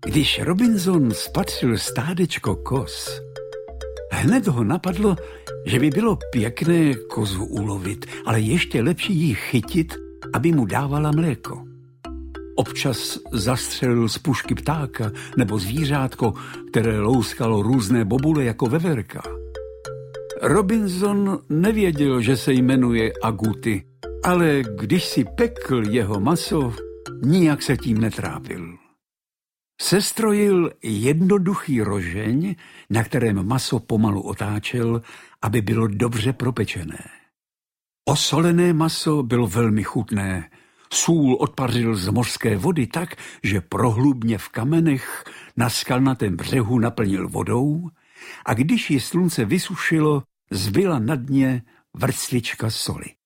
Když Robinson spatřil stádečko koz, hned ho napadlo, že by bylo pěkné kozu ulovit, ale ještě lepší ji chytit, aby mu dávala mléko. Občas zastřelil z pušky ptáka nebo zvířátko, které louskalo různé bobule jako veverka. Robinson nevěděl, že se jmenuje Agouti, ale když si pekl jeho maso, nijak se tím netrápil. Sestrojil jednoduchý rožeň, na kterém maso pomalu otáčel, aby bylo dobře propečené. Osolené maso bylo velmi chutné. Sůl odpařil z mořské vody tak, že prohlubně v kamenech na skalnatém břehu naplnil vodou a když ji slunce vysušilo, zbyla na dně vrstvička soli.